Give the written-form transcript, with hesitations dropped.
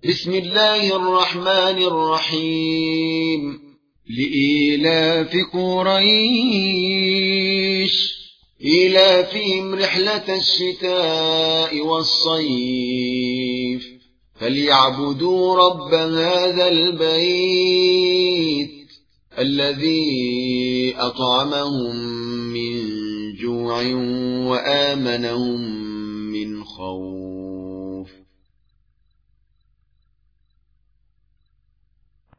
بسم الله الرحمن الرحيم. لإيلاف قريش إيلافهم رحلة الشتاء والصيف فليعبدوا رب هذا البيت الذي أطعمهم من جوع وآمنهم من خوف.